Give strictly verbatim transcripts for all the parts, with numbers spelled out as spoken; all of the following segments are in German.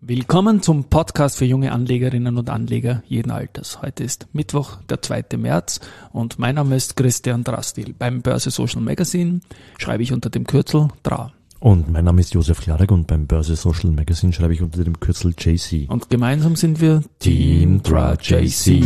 Willkommen zum Podcast für junge Anlegerinnen und Anleger jeden Alters. Heute ist Mittwoch, der zweite März und mein Name ist Christian Drastil. Beim Börse Social Magazine schreibe ich unter dem Kürzel D R A. Und mein Name ist Josef Klarek und beim Börse Social Magazine schreibe ich unter dem Kürzel J C. Und gemeinsam sind wir Team D R A J C.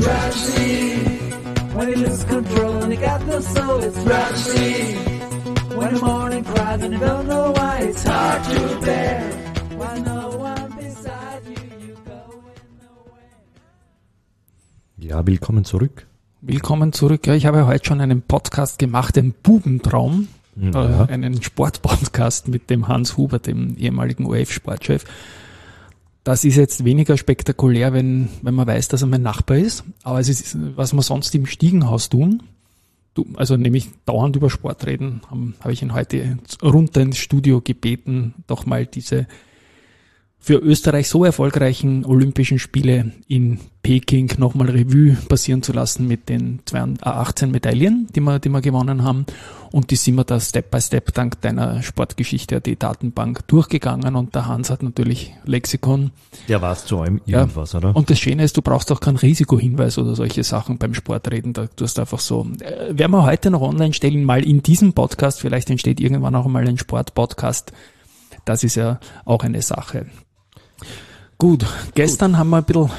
Ja, willkommen zurück. Willkommen zurück. Ja, ich habe heute schon einen Podcast gemacht, den Bubentraum, Ja. äh, einen Sportpodcast mit dem Hans Huber, dem ehemaligen O R F-Sportchef. Das ist jetzt weniger spektakulär, wenn, wenn man weiß, dass er mein Nachbar ist. Aber es ist, was wir sonst im Stiegenhaus tun, du, also nämlich dauernd über Sport reden, habe hab ich ihn heute runter ins Studio gebeten, doch mal diese für Österreich so erfolgreichen Olympischen Spiele in Peking nochmal Revue passieren zu lassen mit den achtzehn Medaillen, die wir, die wir gewonnen haben. Und die sind wir da Step by Step dank deiner Sportgeschichte, die Datenbank, durchgegangen. Und der Hans hat natürlich Lexikon. Der weiß zu allem irgendwas, ja. Oder? Und das Schöne ist, du brauchst auch keinen Risikohinweis oder solche Sachen beim Sportreden. Da tust du einfach so. Äh, werden wir heute noch online stellen, mal in diesem Podcast. Vielleicht entsteht irgendwann auch mal ein Sportpodcast. Das ist ja auch eine Sache. Gut, gestern Gut. haben wir ein bisschen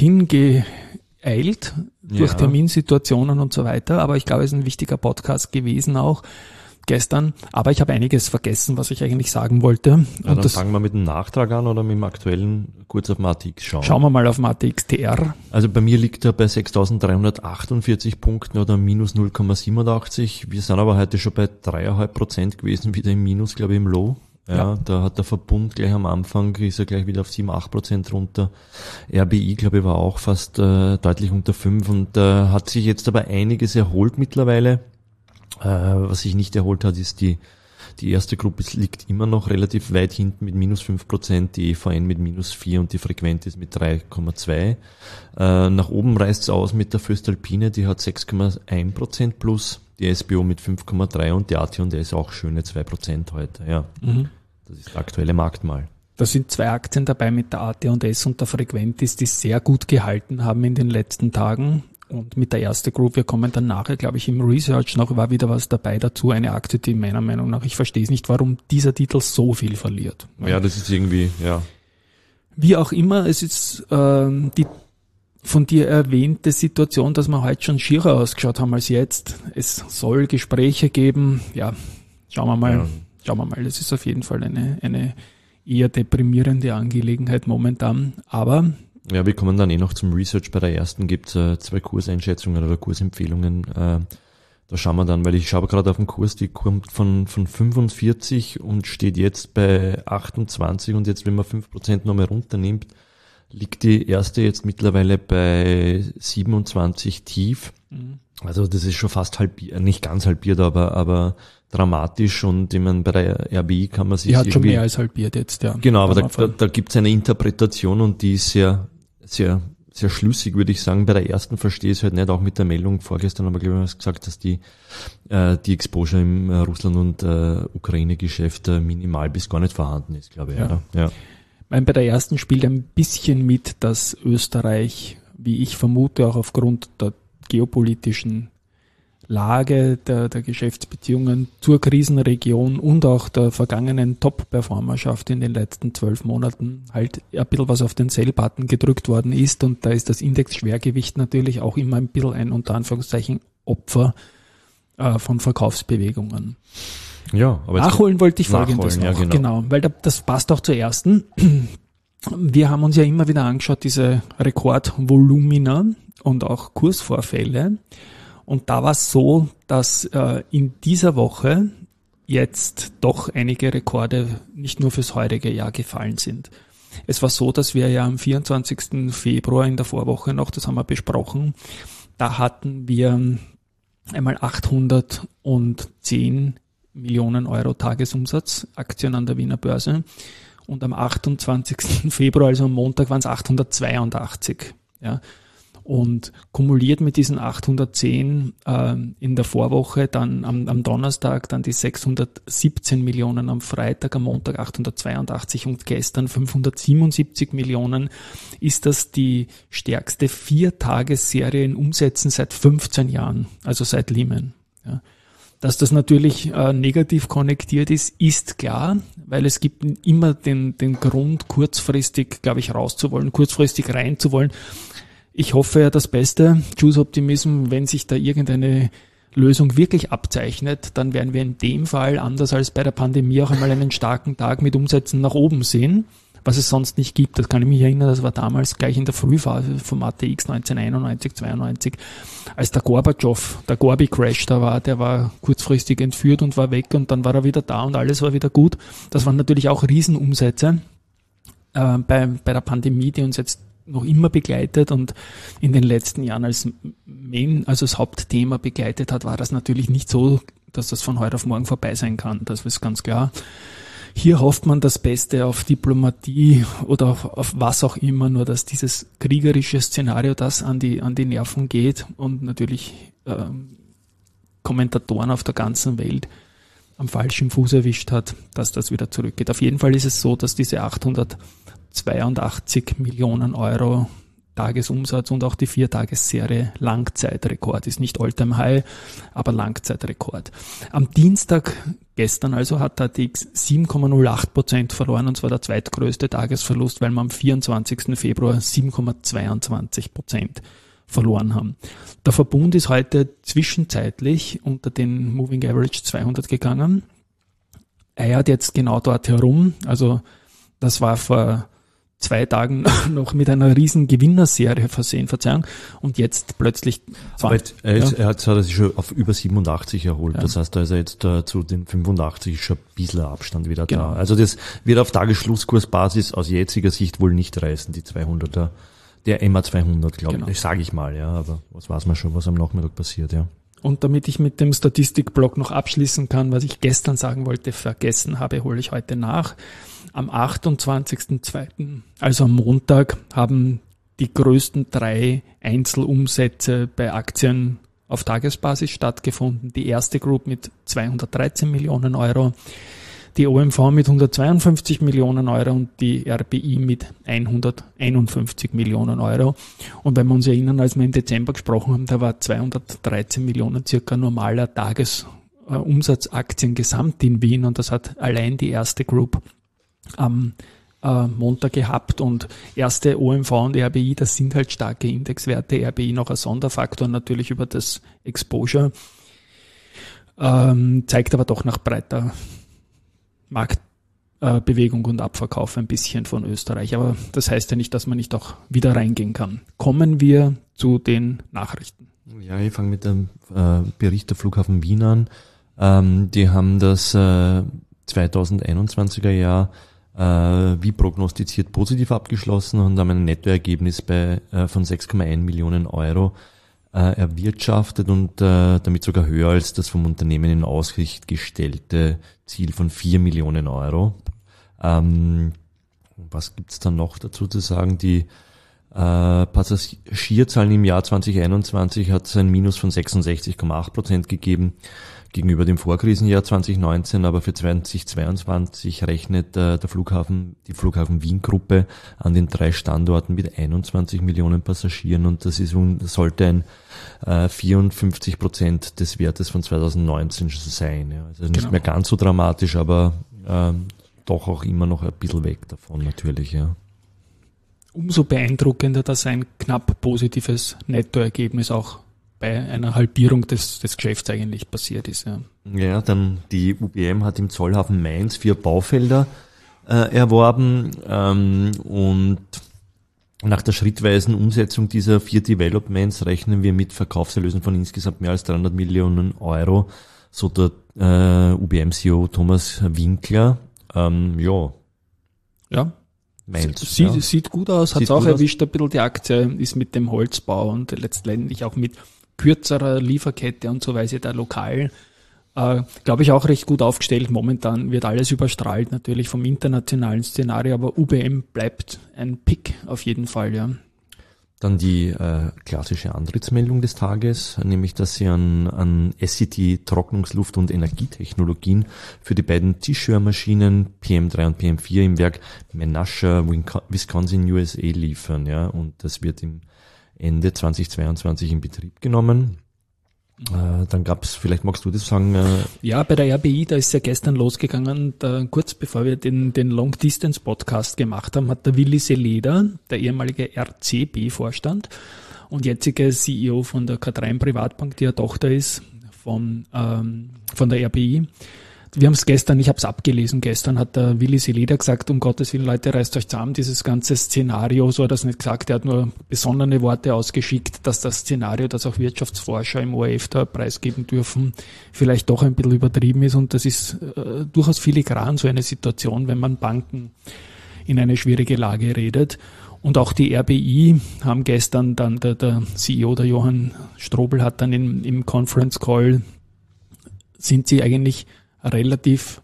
hingeeilt durch Ja. Terminsituationen und so weiter, aber ich glaube, es ist ein wichtiger Podcast gewesen auch gestern, aber ich habe einiges vergessen, was ich eigentlich sagen wollte. Ja, und dann das fangen wir mit dem Nachtrag an oder mit dem aktuellen kurz auf M A T X schauen. Schauen wir mal auf M A T X T R. Also bei mir liegt er bei sechstausenddreihundertachtundvierzig Punkten oder minus null Komma siebenundachtzig. Wir sind aber heute schon bei drei Komma fünf Prozent gewesen, wieder im Minus, glaube ich, im Low. Ja, ja, da hat der Verbund gleich am Anfang, ist er gleich wieder auf sieben, acht Prozent runter. R B I, glaube ich, war auch fast äh, deutlich unter fünf und äh, hat sich jetzt aber einiges erholt mittlerweile. Äh, was sich nicht erholt hat, ist die die erste Gruppe liegt immer noch relativ weit hinten mit minus fünf Prozent, die E V N mit minus vier und die Frequentis mit drei Komma zwei. Äh, nach oben reißt es aus mit der Föstalpine, die hat sechs Komma eins Prozent plus. Die S B O mit fünf Komma drei und die A T und S auch schöne zwei Prozent heute, ja. Mhm. Das ist der aktuelle Markt mal. Da sind zwei Aktien dabei mit der A T und S und der Frequentis, die sehr gut gehalten haben in den letzten Tagen. Und mit der erste Group, wir kommen dann nachher, glaube ich, im Research noch, war wieder was dabei dazu. Eine Aktie, die meiner Meinung nach, ich verstehe es nicht, warum dieser Titel so viel verliert. Ja, das ist irgendwie, ja. Wie auch immer, es ist äh, die von dir erwähnte Situation, dass wir heute schon schierer ausgeschaut haben als jetzt. Es soll Gespräche geben. Ja, schauen wir mal. Ja. Schauen wir mal. Das ist auf jeden Fall eine, eine eher deprimierende Angelegenheit momentan. Aber ja, wir kommen dann eh noch zum Research. Bei der ersten gibt es äh, zwei Kurseinschätzungen oder Kursempfehlungen. Äh, da schauen wir dann, weil ich schaue gerade auf den Kurs, die kommt von, von fünfundvierzig und steht jetzt bei achtundzwanzig und jetzt, wenn man fünf Prozent nochmal runternimmt, liegt die erste jetzt mittlerweile bei siebenundzwanzig tief. Mhm. Also das ist schon fast halbiert, nicht ganz halbiert, aber aber dramatisch und ich meine, bei der R B I kann man sich die hat irgendwie... schon mehr als halbiert jetzt, ja. Genau, aber da, da, da gibt es eine Interpretation und die ist sehr, sehr, sehr schlüssig, würde ich sagen. Bei der ersten verstehe ich es halt nicht, auch mit der Meldung vorgestern, aber glaube ich, gesagt, dass die äh, die Exposure im äh, Russland- und äh, Ukraine-Geschäft äh, minimal bis gar nicht vorhanden ist, glaube ich. Ja. Ja. Ja. Bei der ersten spielt ein bisschen mit, dass Österreich, wie ich vermute, auch aufgrund der geopolitischen Lage, der, der Geschäftsbeziehungen zur Krisenregion und auch der vergangenen Top-Performerschaft in den letzten zwölf Monaten halt ein bisschen was auf den Sell-Button gedrückt worden ist und da ist das Index-Schwergewicht natürlich auch immer ein bisschen ein, unter Anführungszeichen, Opfer äh, von Verkaufsbewegungen. Ja, aber nachholen wollte ich Folgendes noch, ja, genau. genau, weil da, das passt auch zur ersten. Wir haben uns ja immer wieder angeschaut, diese Rekordvolumina und auch Kursvorfälle. Und da war es so, dass äh, in dieser Woche jetzt doch einige Rekorde nicht nur fürs heutige Jahr gefallen sind. Es war so, dass wir ja am vierundzwanzigsten Februar in der Vorwoche noch, das haben wir besprochen, da hatten wir einmal achthundertzehn Millionen Euro Tagesumsatz, Aktien an der Wiener Börse. Und am achtundzwanzigsten Februar, also am Montag, waren es achthundertzweiundachtzig. Ja. Und kumuliert mit diesen achthundertzehn äh, in der Vorwoche, dann am, am Donnerstag dann die sechshundertsiebzehn Millionen, am Freitag, am Montag achthundertzweiundachtzig und gestern fünfhundertsiebenundsiebzig Millionen, ist das die stärkste Viertagesserie in Umsätzen seit fünfzehn Jahren, also seit Lehman. Ja. Dass das natürlich äh, negativ konnektiert ist, ist klar, weil es gibt immer den, den Grund, kurzfristig, glaube ich, rauszuwollen, kurzfristig reinzuwollen. Ich hoffe ja das Beste, Choose Optimism, wenn sich da irgendeine Lösung wirklich abzeichnet, dann werden wir in dem Fall, anders als bei der Pandemie, auch einmal einen starken Tag mit Umsätzen nach oben sehen, was es sonst nicht gibt. Das kann ich mich erinnern, das war damals gleich in der Frühphase vom A T X neunzehnhunderteinundneunzig, zweiundneunzig, als der Gorbatschow, der Gorbi-Crash da war, der war kurzfristig entführt und war weg und dann war er wieder da und alles war wieder gut. Das waren natürlich auch Riesenumsätze äh, bei, bei der Pandemie, die uns jetzt noch immer begleitet und in den letzten Jahren als Main, also das Hauptthema begleitet hat, war das natürlich nicht so, dass das von heute auf morgen vorbei sein kann. Das ist ganz klar. Hier hofft man das Beste auf Diplomatie oder auf, auf was auch immer, nur dass dieses kriegerische Szenario, das an die, an die Nerven geht und natürlich äh, Kommentatoren auf der ganzen Welt am falschen Fuß erwischt hat, dass das wieder zurückgeht. Auf jeden Fall ist es so, dass diese achthundertzweiundachtzig Millionen Euro Tagesumsatz und auch die Viertagesserie Langzeitrekord ist. Nicht All-Time High, aber Langzeitrekord. Am Dienstag, gestern also, hat der A T X sieben Komma null acht Prozent verloren und zwar der zweitgrößte Tagesverlust, weil wir am vierundzwanzigsten Februar sieben Komma zweiundzwanzig Prozent verloren haben. Der Verbund ist heute zwischenzeitlich unter den Moving Average zweihundert gegangen, eiert jetzt genau dort herum, also das war vor zwei Tagen noch mit einer riesen Gewinnerserie versehen, Verzeihung, und jetzt plötzlich zwanzig. Aber er, ist, ja. er hat sich schon auf über siebenundachtzig erholt, ja. Das heißt, da ist er jetzt äh, zu den fünfundachtzig schon ein bisschen Abstand wieder genau. Da. Also das wird auf Tagesschlusskursbasis aus jetziger Sicht wohl nicht reißen, die zweihunderter, der M A zweihundert, glaube genau. ich, sage ich mal, ja, aber was weiß man schon, was am Nachmittag passiert, ja. Und damit ich mit dem Statistikblock noch abschließen kann, was ich gestern sagen wollte, vergessen habe, hole ich heute nach. Am achtundzwanzigsten zweiten, also am Montag, haben die größten drei Einzelumsätze bei Aktien auf Tagesbasis stattgefunden. Die erste Group mit zweihundertdreizehn Millionen Euro, die O M V mit hundertzweiundfünfzig Millionen Euro und die R B I mit hunderteinundfünfzig Millionen Euro. Und wenn wir uns erinnern, als wir im Dezember gesprochen haben, da war zweihundertdreizehn Millionen circa normaler Tagesumsatz Aktien gesamt in Wien und das hat allein die erste Group am äh, Montag gehabt und erste O M V und R B I, das sind halt starke Indexwerte, R B I noch ein Sonderfaktor natürlich über das Exposure, ähm, zeigt aber doch nach breiter Marktbewegung äh, und Abverkauf ein bisschen von Österreich, aber das heißt ja nicht, dass man nicht auch wieder reingehen kann. Kommen wir zu den Nachrichten. Ja, ich fange mit dem äh, Bericht der Flughafen Wien an. Ähm, die haben das äh, zweitausendeinundzwanziger Jahr äh, wie prognostiziert positiv abgeschlossen und haben ein Nettoergebnis bei äh, von sechs Komma eins Millionen Euro äh, erwirtschaftet und äh, damit sogar höher als das vom Unternehmen in Aussicht gestellte Ziel von vier Millionen Euro. Ähm, was gibt's dann noch dazu zu sagen? Die äh, Passagierzahlen im Jahr zweitausendeinundzwanzig hat es ein Minus von sechsundsechzig Komma acht Prozent gegeben gegenüber dem Vorkrisenjahr zweitausendneunzehn, aber für zweitausendzweiundzwanzig rechnet äh, der Flughafen, die Flughafen Wien Gruppe an den drei Standorten mit einundzwanzig Millionen Passagieren und das ist sollte ein äh, vierundfünfzig Prozent des Wertes von zweitausendneunzehn sein. Ja. Also nicht genau. mehr ganz so dramatisch, aber äh, doch auch immer noch ein bisschen weg davon natürlich, ja. Umso beeindruckender, dass ein knapp positives Nettoergebnis auch bei einer Halbierung des, des Geschäfts eigentlich passiert ist. Ja. ja, dann die U B M hat im Zollhafen Mainz vier Baufelder äh, erworben ähm, und nach der schrittweisen Umsetzung dieser vier Developments rechnen wir mit Verkaufserlösen von insgesamt mehr als dreihundert Millionen Euro, so der äh, U B M-C E O Thomas Winkler. Ähm, ja. Ja. Mainz, Sie, ja. Sieht gut aus, hat es auch erwischt, aus. Ein bisschen die Aktie ist mit dem Holzbau und letztendlich auch mit kürzerer Lieferkette und so weiter da lokal, äh, glaube ich, auch recht gut aufgestellt. Momentan wird alles überstrahlt natürlich vom internationalen Szenario, aber U B M bleibt ein Pick auf jeden Fall, ja. Dann die äh, klassische Antrittsmeldung des Tages, nämlich dass sie an, an S C T Trocknungsluft- und Energietechnologien für die beiden Tischhörmaschinen P M drei und P M vier im Werk Menasha, Wisconsin, U S A liefern. Ja, und das wird im Ende zweitausendzweiundzwanzig in Betrieb genommen. Äh, dann gab's, vielleicht magst du das sagen. Äh ja, bei der R B I, da ist ja gestern losgegangen, da, kurz bevor wir den, den Long-Distance-Podcast gemacht haben, hat der Willi Seleder, der ehemalige R C B-Vorstand und jetzige C E O von der K drei Privatbank, die ja Tochter ist von, ähm, von der R B I. Wir haben es gestern, ich habe es abgelesen, gestern hat der Willi Seleder gesagt, um Gottes Willen, Leute, reißt euch zusammen, dieses ganze Szenario, so hat er es nicht gesagt, er hat nur besonnene Worte ausgeschickt, dass das Szenario, das auch Wirtschaftsforscher im O R F da preisgeben dürfen, vielleicht doch ein bisschen übertrieben ist und das ist äh, durchaus filigran so eine Situation, wenn man Banken in eine schwierige Lage redet. Und auch die R B I haben gestern dann, der, der C E O, der Johann Strobl, hat dann im, im Conference Call, sind sie eigentlich relativ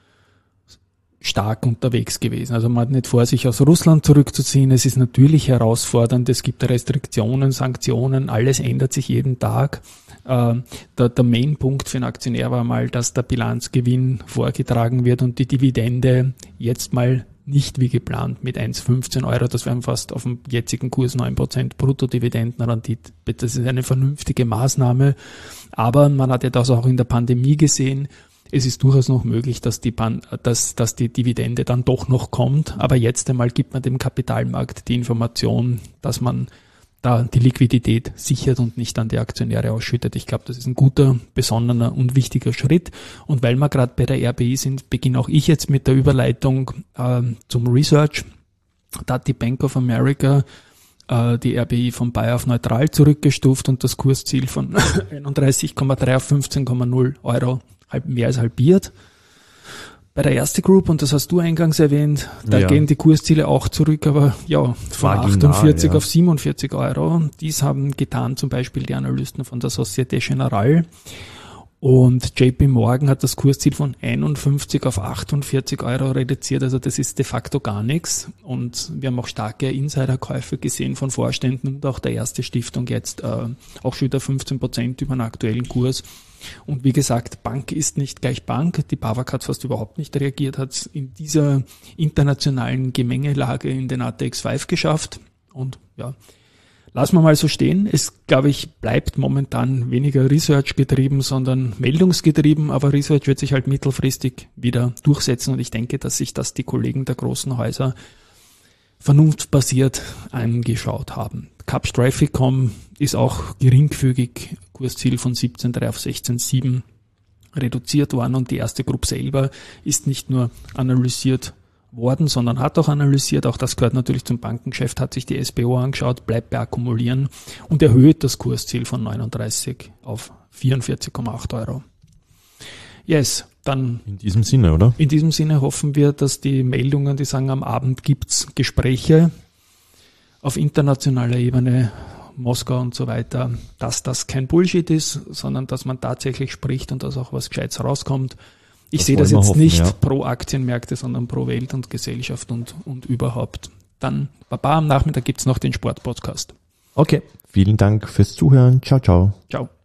stark unterwegs gewesen. Also man hat nicht vor, sich aus Russland zurückzuziehen. Es ist natürlich herausfordernd. Es gibt Restriktionen, Sanktionen. Alles ändert sich jeden Tag. Äh, der, der Mainpunkt für einen Aktionär war mal, dass der Bilanzgewinn vorgetragen wird und die Dividende jetzt mal nicht wie geplant mit eins Komma fünfzehn Euro. Das wären fast auf dem jetzigen Kurs neun Prozent Bruttodividendenrendite. Das ist eine vernünftige Maßnahme. Aber man hat ja das auch in der Pandemie gesehen. Es ist durchaus noch möglich, dass die, Pan- dass, dass die Dividende dann doch noch kommt. Aber jetzt einmal gibt man dem Kapitalmarkt die Information, dass man da die Liquidität sichert und nicht an die Aktionäre ausschüttet. Ich glaube, das ist ein guter, besonnener und wichtiger Schritt. Und weil wir gerade bei der R B I sind, beginne auch ich jetzt mit der Überleitung äh, zum Research. Da hat die Bank of America äh, die R B I von Buy auf neutral zurückgestuft und das Kursziel von einunddreißig Komma drei auf fünfzehn Komma null Euro halb mehr als halbiert. Bei der Erste Group, und das hast du eingangs erwähnt, da ja. gehen die Kursziele auch zurück, aber ja, von Marginal, achtundvierzig ja. auf siebenundvierzig Euro. Dies haben getan zum Beispiel die Analysten von der Societe Generale. Und J P Morgan hat das Kursziel von einundfünfzig auf achtundvierzig Euro reduziert, also das ist de facto gar nichts. Und wir haben auch starke Insiderkäufe gesehen von Vorständen und auch der Erste Stiftung jetzt äh, auch schon wieder fünfzehn Prozent über den aktuellen Kurs. Und wie gesagt, Bank ist nicht gleich Bank. Die BAWAG hat fast überhaupt nicht reagiert, hat es in dieser internationalen Gemengelage in den A T X fünf geschafft. Und ja, lassen wir mal so stehen. Es, glaube ich, bleibt momentan weniger Research getrieben, sondern meldungsgetrieben. Aber Research wird sich halt mittelfristig wieder durchsetzen. Und ich denke, dass sich das die Kollegen der großen Häuser vernunftbasiert angeschaut haben. Capstrafic.com ist auch geringfügig, Kursziel von siebzehn Komma drei auf sechzehn Komma sieben reduziert worden und die Erste Gruppe selber ist nicht nur analysiert worden, sondern hat auch analysiert, auch das gehört natürlich zum Bankengeschäft, hat sich die S B O angeschaut, bleibt bei Akkumulieren und erhöht das Kursziel von neununddreißig auf vierundvierzig Komma acht Euro. Yes, dann in diesem Sinne, oder? In diesem Sinne hoffen wir, dass die Meldungen, die sagen, am Abend gibt's Gespräche auf internationaler Ebene, Moskau und so weiter, dass das kein Bullshit ist, sondern dass man tatsächlich spricht und dass auch was Gescheites rauskommt. Ich das sehe das jetzt hoffen, nicht ja. pro Aktienmärkte, sondern pro Welt und Gesellschaft und, und überhaupt. Dann, Baba, am Nachmittag gibt's noch den Sportpodcast. Okay, vielen Dank fürs Zuhören. Ciao, ciao. Ciao.